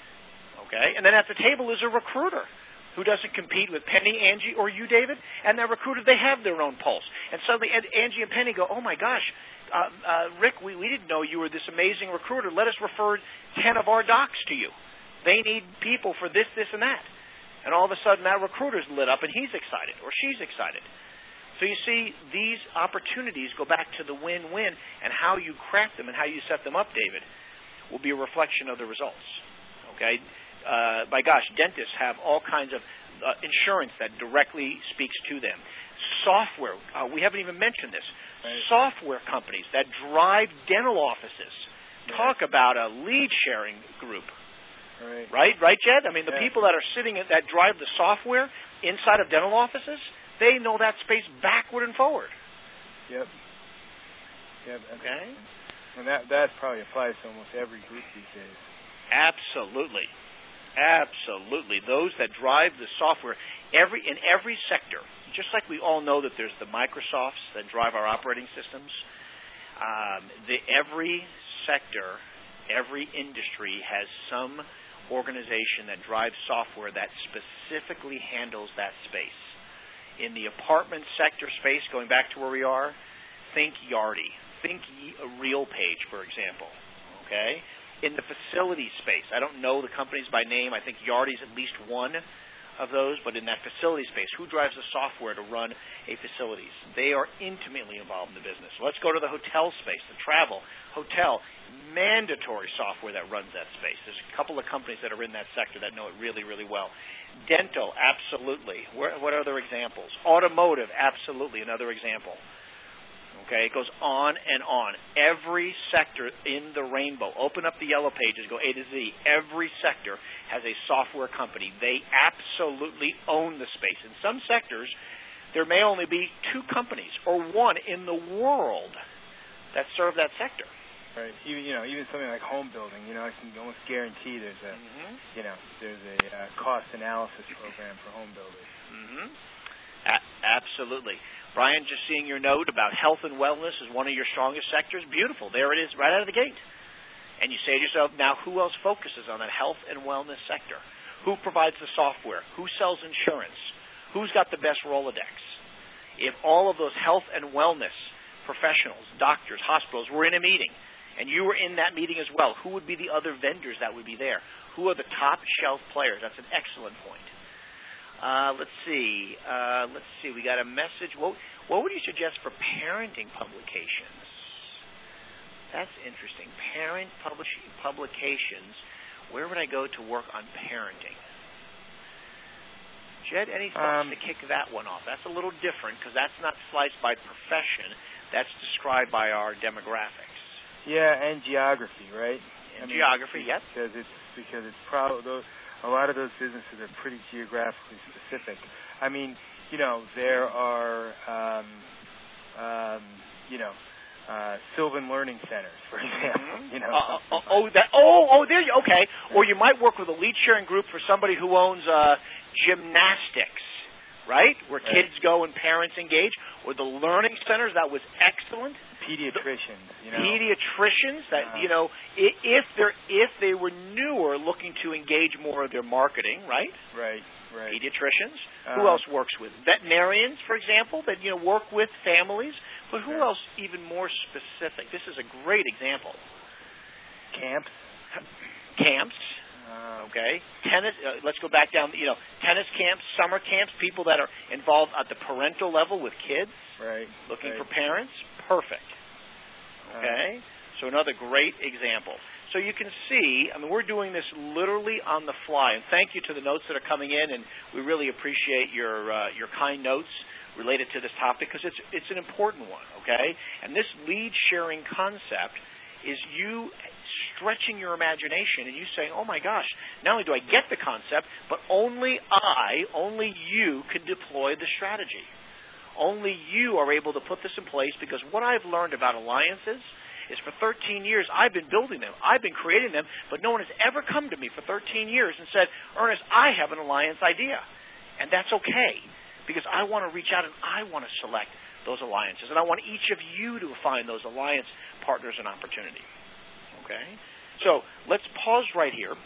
Okay? And then at the table is a recruiter who doesn't compete with Penny, Angie, or you, David. And that recruiter, they have their own pulse. And suddenly Angie and Penny go, oh, my gosh, uh, uh, Rick, we, we didn't know you were this amazing recruiter. Let us refer ten of our docs to you. They need people for this, this, and that. And all of a sudden that recruiter's lit up and he's excited or she's excited. So you see, these opportunities go back to the win-win, and how you craft them and how you set them up, David, will be a reflection of the results. Okay? Uh, my gosh, dentists have all kinds of uh, insurance that directly speaks to them. Software, uh, we haven't even mentioned this. Right. Software companies that drive dental offices. Right. Talk about a lead-sharing group. Right. Right, right, Jed? I mean, the yeah. people that are sitting at, that drive the software inside of dental offices, they know that space backward and forward. Yep. Yep. Okay. And that that probably applies to almost every group these days. Absolutely. Absolutely. Those that drive the software every in every sector, just like we all know that there's the Microsofts that drive our operating systems, um, the, every sector, every industry has some organization that drives software that specifically handles that space. In the apartment sector space, going back to where we are, think Yardi. Think RealPage, for example. Okay? In the facility space, I don't know the companies by name. I think Yardi's at least one of those, but in that facility space, who drives the software to run a facilities? They are intimately involved in the business. Let's go to the hotel space, the travel, hotel, mandatory software that runs that space. There's a couple of companies that are in that sector that know it really, really well. Dental, absolutely. Where, what other examples? Automotive, absolutely, another example. Okay, it goes on and on. Every sector in the rainbow, open up the yellow pages, go A to Z. Every sector has a software company. They absolutely own the space. In some sectors, there may only be two companies or one in the world that serve that sector. Right. Even you know, even something like home building. You know, I can almost guarantee there's a mm-hmm. you know there's a uh, cost analysis program for home builders. Mm-hmm. A- absolutely. Brian, just seeing your note about health and wellness is one of your strongest sectors. Beautiful. There it is right out of the gate. And you say to yourself, now who else focuses on that health and wellness sector? Who provides the software? Who sells insurance? Who's got the best Rolodex? If all of those health and wellness professionals, doctors, hospitals were in a meeting, and you were in that meeting as well, who would be the other vendors that would be there? Who are the top shelf players? That's an excellent point. Uh, let's see. Uh, let's see. We got a message. What, what would you suggest for parenting publications? That's interesting. Parent publishing publications. Where would I go to work on parenting? Jed, any thoughts um, to kick that one off? That's a little different because that's not sliced by profession. That's described by our demographics. Yeah, and geography, right? And I mean, geography, yes. Because it's because it's probably those. A lot of those businesses are pretty geographically specific. I mean, you know, there are, um, um, you know, uh, Sylvan Learning Centers, for example. You know, uh, oh, oh, that, oh, oh, there you okay. Or you might work with a lead sharing group for somebody who owns uh, gymnastics, right? Where right. kids go and parents engage. Or the learning centers, that was excellent. Pediatricians, you know. Pediatricians, that uh, you know, if they're if they were newer, looking to engage more of their marketing, right? Right, right. Pediatricians. Uh, who else works with veterinarians, for example, that you know work with families? But who yeah. else even more specific? This is a great example. Camps. Camps. Uh, okay. Tennis. Uh, let's go back down. You know, tennis camps, summer camps. People that are involved at the parental level with kids. Right. Looking right. for parents. Perfect. Okay, so another great example. So you can see, I mean, we're doing this literally on the fly. And thank you to the notes that are coming in, and we really appreciate your uh, your kind notes related to this topic because it's it's an important one. Okay, and this lead sharing concept is you stretching your imagination and you saying, oh my gosh, not only do I get the concept, but only I, only you can deploy the strategy. Only you are able to put this in place because what I've learned about alliances is for thirteen years I've been building them. I've been creating them, but no one has ever come to me for thirteen years and said, Ernest, I have an alliance idea. And that's okay because I want to reach out and I want to select those alliances. And I want each of you to find those alliance partners and opportunity. Okay? So let's pause right here.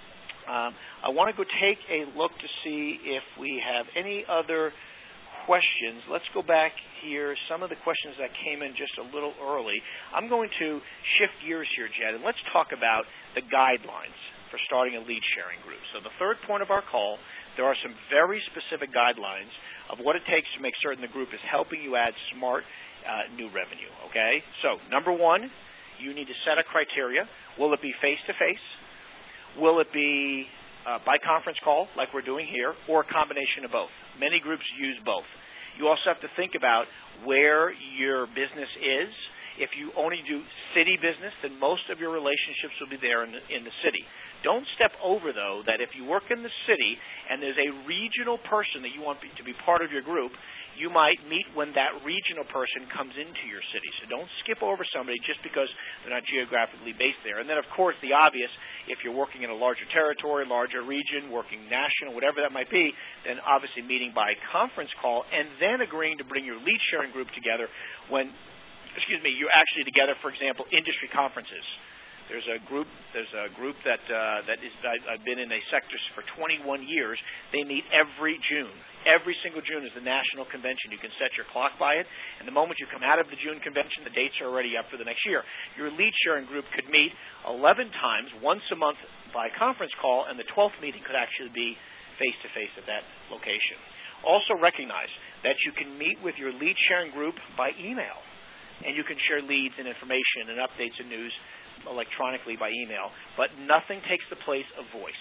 Um, I want to go take a look to see if we have any other questions. Let's go back here. Some of the questions that came in just a little early. I'm going to shift gears here, Jed, and let's talk about the guidelines for starting a lead sharing group. So the third point of our call, there are some very specific guidelines of what it takes to make certain the group is helping you add smart uh, new revenue. Okay? So number one, you need to set a criteria. Will it be face-to-face? Will it be Uh, by conference call, like we're doing here, or a combination of both? Many groups use both. You also have to think about where your business is. If you only do city business, then most of your relationships will be there in the, in the city. Don't step over, though, that if you work in the city and there's a regional person that you want to be part of your group, you might meet when that regional person comes into your city. So don't skip over somebody just because they're not geographically based there. And then, of course, the obvious, if you're working in a larger territory, larger region, working national, whatever that might be, then obviously meeting by conference call and then agreeing to bring your lead sharing group together when, excuse me, you're actually together, for example, industry conferences. There's a group. There's a group that uh, that is. I, I've been in a sector for twenty-one years. They meet every June. Every single June is the national convention. You can set your clock by it, and the moment you come out of the June convention, the dates are already up for the next year. Your lead sharing group could meet eleven times, once a month by conference call, and the twelfth meeting could actually be face to face at that location. Also recognize that you can meet with your lead sharing group by email, and you can share leads and information and updates and news electronically by email, but nothing takes the place of voice.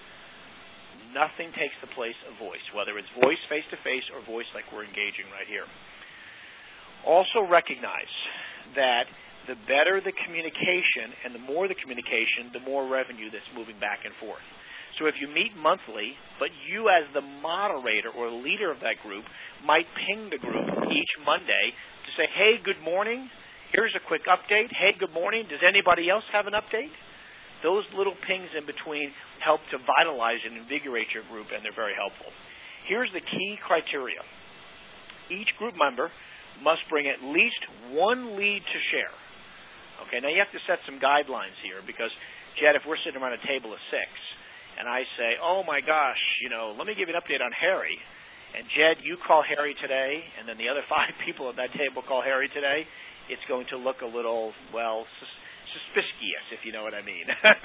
Nothing takes the place of voice, whether it's voice face-to-face or voice like we're engaging right here. Also recognize that the better the communication and the more the communication, the more revenue that's moving back and forth. So if you meet monthly, but you as the moderator or leader of that group might ping the group each Monday to say, hey, good morning, here's a quick update. Hey, good morning, does anybody else have an update? Those little pings in between help to vitalize and invigorate your group, and they're very helpful. Here's the key criteria. Each group member must bring at least one lead to share. Okay, now you have to set some guidelines here because, Jed, if we're sitting around a table of six and I say, oh my gosh, you know, let me give you an update on Harry, and Jed, you call Harry today, and then the other five people at that table call Harry today, it's going to look a little, well, sus- suspicious, if you know what I mean.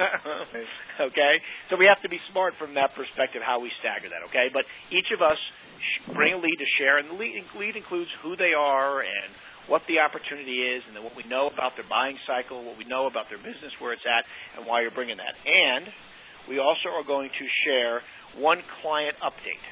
Okay? So we have to be smart from that perspective how we stagger that, okay? But each of us bring a lead to share, and the lead, lead includes who they are and what the opportunity is, and then what we know about their buying cycle, what we know about their business, where it's at, and why you're bringing that. And we also are going to share one client update,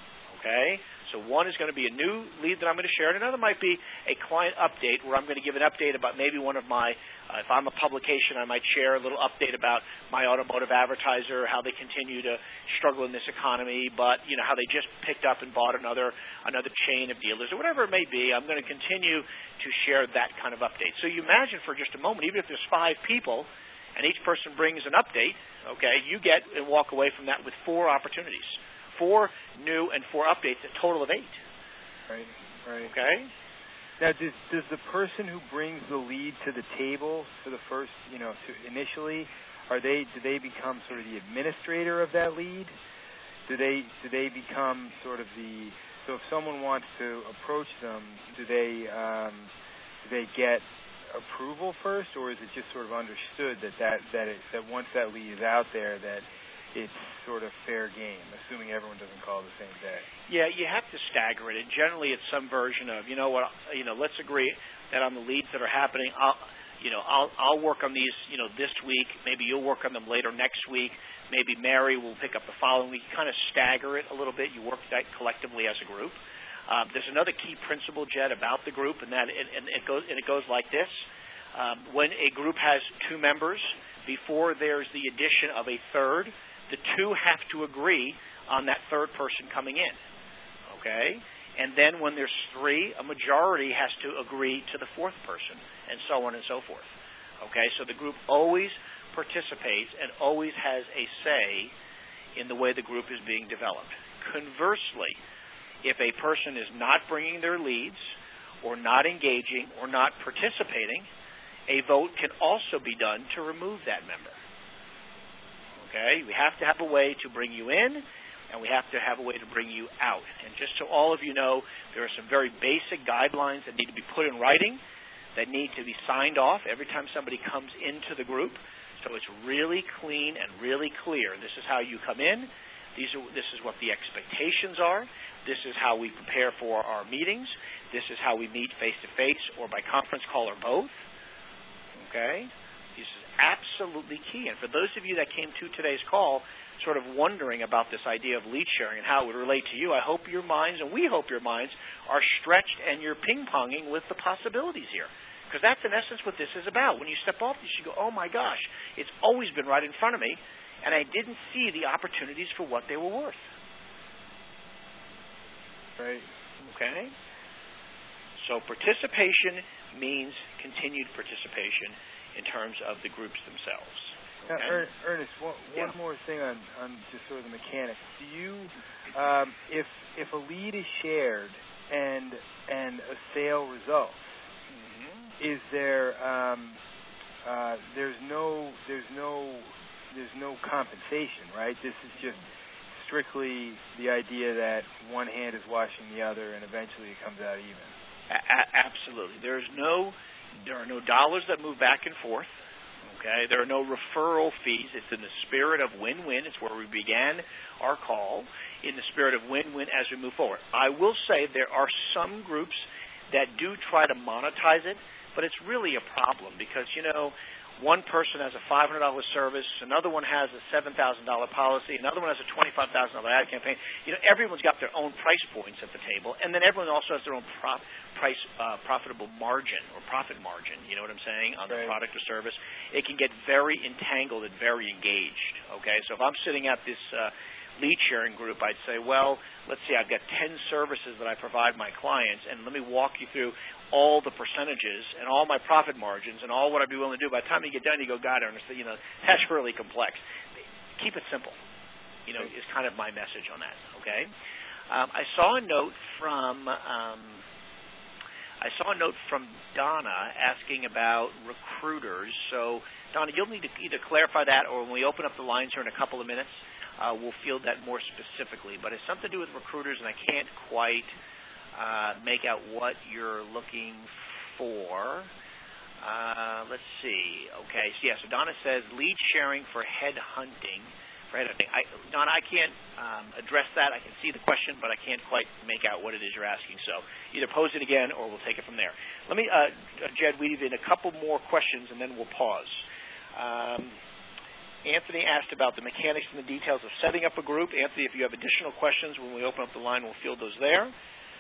okay? So one is going to be a new lead that I'm going to share, and another might be a client update where I'm going to give an update about maybe one of my, uh, if I'm a publication, I might share a little update about my automotive advertiser, how they continue to struggle in this economy, but, you know, how they just picked up and bought another another chain of dealers, or whatever it may be. I'm going to continue to share that kind of update. So you imagine for just a moment, even if there's five people, and each person brings an update, okay, you get and walk away from that with four opportunities. Four new and four updates, a total of eight. Right, right. Okay? Now, does does the person who brings the lead to the table for the first, you know, to initially, are they do they become sort of the administrator of that lead? Do they do they become sort of the so if someone wants to approach them, do they um, do they get approval first, or is it just sort of understood that that that, it, that once that lead is out there that it's sort of fair game, assuming everyone doesn't call the same day? Yeah, you have to stagger it, and generally it's some version of, you know what, you know, let's agree that on the leads that are happening, I'll, you know, I'll I'll work on these, you know, this week. Maybe you'll work on them later next week. Maybe Mary will pick up the following week. You kind of stagger it a little bit. You work that collectively as a group. Um, there's another key principle, Jed, about the group, and that it, and it goes and it goes like this: um, when a group has two members, before there's the addition of a third, the two have to agree on that third person coming in, okay? And then when there's three, a majority has to agree to the fourth person, and so on and so forth, okay? So the group always participates and always has a say in the way the group is being developed. Conversely, if a person is not bringing their leads or not engaging or not participating, a vote can also be done to remove that member. Okay, we have to have a way to bring you in, and we have to have a way to bring you out. And just so all of you know, there are some very basic guidelines that need to be put in writing, that need to be signed off every time somebody comes into the group. So it's really clean and really clear. This is how you come in. These are, this is what the expectations are. This is how we prepare for our meetings. This is how we meet face-to-face or by conference call or both. Okay? This is absolutely key. And for those of you that came to today's call sort of wondering about this idea of lead sharing and how it would relate to you, I hope your minds, and we hope your minds, are stretched and you're ping-ponging with the possibilities here. Because that's in essence what this is about. When you step off this, you go, oh my gosh, it's always been right in front of me, and I didn't see the opportunities for what they were worth. Right. Okay? So participation means continued participation in terms of the groups themselves. Now, okay? Ernest, one, one yeah. more thing on, on just sort of the mechanics. Do you, um, if if a lead is shared and and a sale results, mm-hmm. is there um, uh, there's no there's no there's no compensation, right? This is just strictly the idea that one hand is washing the other, and eventually it comes out even. A- absolutely, there's no. There are no dollars that move back and forth, okay? There are no referral fees. It's in the spirit of win-win. It's where we began our call, in the spirit of win-win as we move forward. I will say there are some groups that do try to monetize it, but it's really a problem because, you know, One person has a five hundred dollars service, another one has a seven thousand dollars policy, another one has a twenty-five thousand dollars ad campaign. You know, everyone's got their own price points at the table, and then everyone also has their own prop, price uh, profitable margin or profit margin, you know what I'm saying, on the right. product or service. It can get very entangled and very engaged, okay? So if I'm sitting at this uh, lead sharing group, I'd say, well, let's see, I've got ten services that I provide my clients, and let me walk you through all the percentages and all my profit margins and all what I'd be willing to do. By the time you get done, you go, God, Ernest, you know, that's really complex. Keep it simple, you know, is kind of my message on that, okay? Um, I saw a note from um, I saw a note from Donna asking about recruiters. So, Donna, you'll need to either clarify that or when we open up the lines here in a couple of minutes, uh, we'll field that more specifically. But it's something to do with recruiters, and I can't quite Uh, make out what you're looking for. Uh, let's see. Okay. So, yeah, so Donna says lead sharing for head hunting. For head hunting. I, Donna, I can't um, address that. I can see the question, but I can't quite make out what it is you're asking. So either pose it again or we'll take it from there. Let me, uh, Jed, weave in a couple more questions, and then we'll pause. Um, Anthony asked about the mechanics and the details of setting up a group. Anthony, if you have additional questions, when we open up the line, we'll field those there.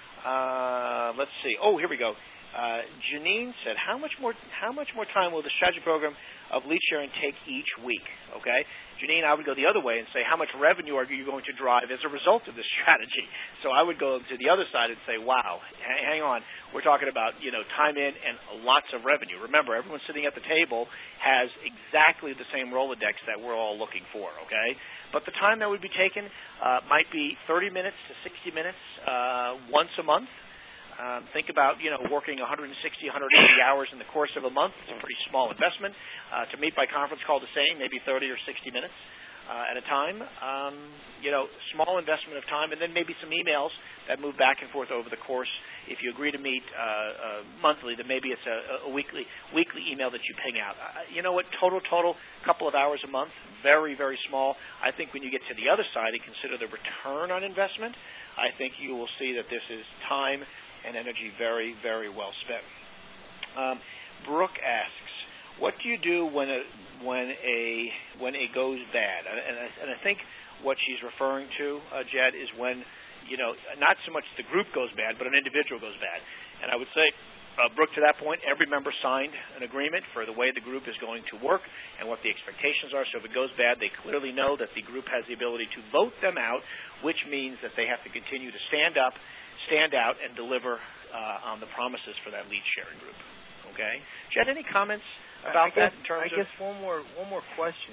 Uh, let's see. Oh, here we go. Uh, Janine said, how much more how much more time will the strategy program of lead sharing take each week? Okay. Janine, I would go the other way and say, how much revenue are you going to drive as a result of this strategy? So I would go to the other side and say, wow, hang on. We're talking about, you know, time in and lots of revenue. Remember, everyone sitting at the table has exactly the same Rolodex that we're all looking for, okay? But the time that would be taken uh, might be thirty minutes to sixty minutes uh, once a month. Um, think about, you know, working one hundred sixty, one hundred eighty hours in the course of a month. It's a pretty small investment. Uh, to meet by conference call, the same, maybe thirty or sixty minutes uh, at a time. Um, you know, small investment of time, and then maybe some emails that move back and forth over the course. If you agree to meet uh, uh, monthly, then maybe it's a, a weekly weekly email that you ping out. Uh, you know what? Total, total, couple of hours a month. Very, very small. I think when you get to the other side and consider the return on investment, I think you will see that this is time and energy very, very well spent. Um, Brooke asks, what do you do when a when a when it goes bad? And, and, I, and I think what she's referring to, uh, Jed, is when, you know, not so much the group goes bad, but an individual goes bad. And I would say, uh, Brooke, to that point, every member signed an agreement for the way the group is going to work and what the expectations are. So if it goes bad, they clearly know that the group has the ability to vote them out, which means that they have to continue to stand up, stand out, and deliver uh, on the promises for that lead sharing group. Okay? Jed, any comments about I guess, that in terms I guess of... one more one more question.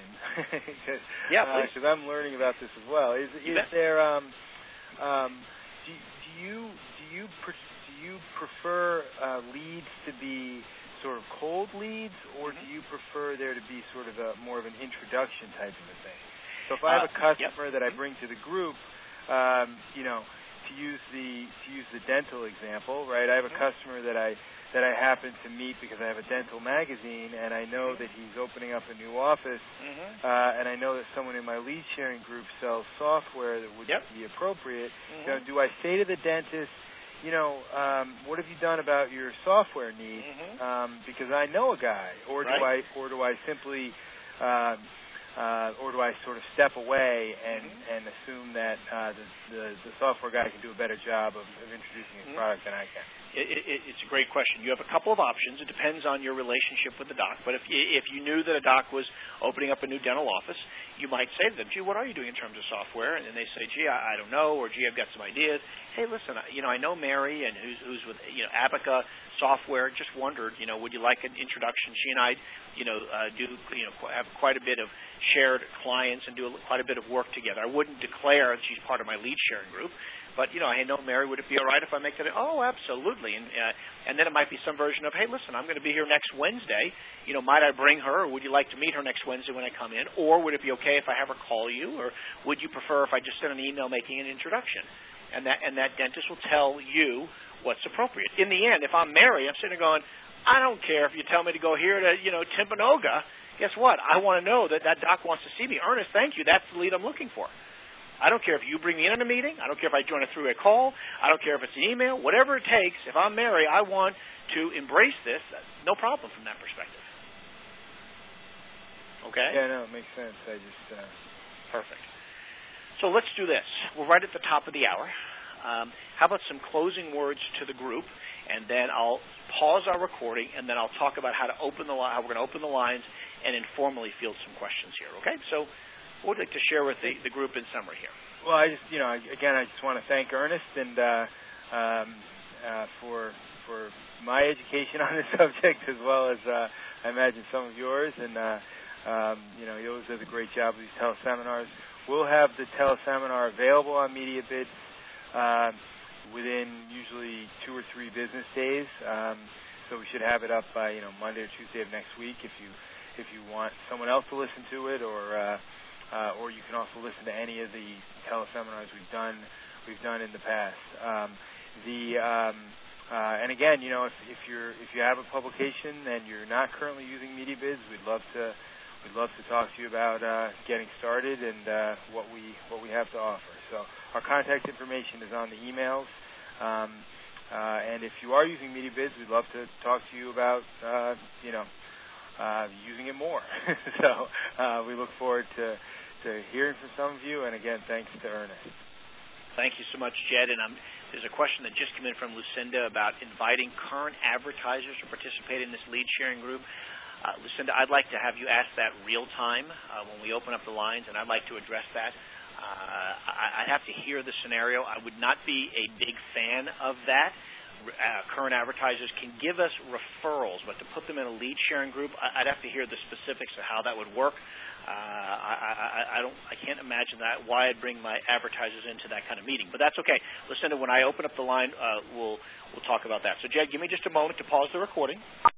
Yeah, please. Because uh, I'm learning about this as well. Is You is bet. there um um do, do you do you pre- do you prefer uh, leads to be sort of cold leads, or Mm-hmm. do you prefer there to be sort of a more of an introduction type of a thing? So if I have Uh, a customer yep. that I bring to the group, um, you know, to use the to use the dental example, right? I have a Mm-hmm. customer that I that I happen to meet because I have a dental magazine, and I know that he's opening up a new office, Mm-hmm. uh, and I know that someone in my lead sharing group sells software that would Yep. be appropriate. Mm-hmm. You know, do I say to the dentist, you know, um, what have you done about your software needs? Mm-hmm. Um, because I know a guy, or do Right. I, or do I simply, um, uh, or do I sort of step away and, Mm-hmm. and assume that uh, the, the the software guy can do a better job of, of introducing his Mm-hmm. product than I can? It, it, it's a great question. You have a couple of options. It depends on your relationship with the doc. But if you, if you knew that a doc was opening up a new dental office, you might say to them, gee, what are you doing in terms of software? And then they say, gee, I, I don't know, or gee, I've got some ideas. Hey, listen, I, you know, I know Mary, and who's, who's with, you know, Abaca software. Just wondered, you know, would you like an introduction? She and I, you know, uh, do, you know, have quite a bit of shared clients and do a, quite a bit of work together. I wouldn't declare she's part of my lead sharing group. But, you know, hey, no, Mary, would it be all right if I make that? Oh, absolutely. And uh, and then it might be some version of, hey, listen, I'm going to be here next Wednesday. You know, might I bring her, or would you like to meet her next Wednesday when I come in? Or would it be okay if I have her call you? Or would you prefer if I just send an email making an introduction? And that and that dentist will tell you what's appropriate. In the end, if I'm Mary, I'm sitting there going, I don't care if you tell me to go here to, you know, Timpanogos. Guess what? I want to know that that doc wants to see me. Ernest, thank you. That's the lead I'm looking for. I don't care if you bring me in on a meeting. I don't care if I join it through a call. I don't care if it's an email. Whatever it takes, if I'm Mary, I want to embrace this. No problem from that perspective. Okay? Yeah, no, it makes sense. I just uh... Perfect. So let's do this. We're right at the top of the hour. Um, how about some closing words to the group, and then I'll pause our recording, and then I'll talk about how to open the li- how we're going to open the lines and informally field some questions here. Okay? So, what would you like to share with the, the group in summary here? Well, I just, you know, again, I just want to thank Ernest and uh, um, uh, for for my education on this subject, as well as uh, I imagine some of yours. And uh, um, you know, he always does a great job with these teleseminars. We'll have the teleseminar available on MediaBids uh, within usually two or three business days. Um, so we should have it up by you know Monday or Tuesday of next week. If you if you want someone else to listen to it, or uh, uh, or you can also listen to any of the teleseminars we've done we've done in the past. Um, the um, uh, and again, you know, if, if you're if you have a publication and you're not currently using MediaBids, we'd love to. We'd love to talk to you about uh, getting started and uh, what we what we have to offer. So our contact information is on the emails. Um, uh, and if you are using MediaBids, we'd love to talk to you about uh, you know uh, using it more. so uh, we look forward to, to hearing from some of you. And again, thanks to Ernest. Thank you so much, Jed. And um, there's a question that just came in from Lucinda about inviting current advertisers to participate in this lead sharing group. Uh, Lucinda, I'd like to have you ask that real time uh, when we open up the lines, and I'd like to address that. Uh, I, I'd have to hear the scenario. I would not be a big fan of that. Uh, current advertisers can give us referrals, but to put them in a lead sharing group, I, I'd have to hear the specifics of how that would work. Uh, I, I, I don't, I can't imagine that. Why I'd bring my advertisers into that kind of meeting, but that's okay. Lucinda, when I open up the line, uh, we'll we'll talk about that. So, Jed, give me just a moment to pause the recording.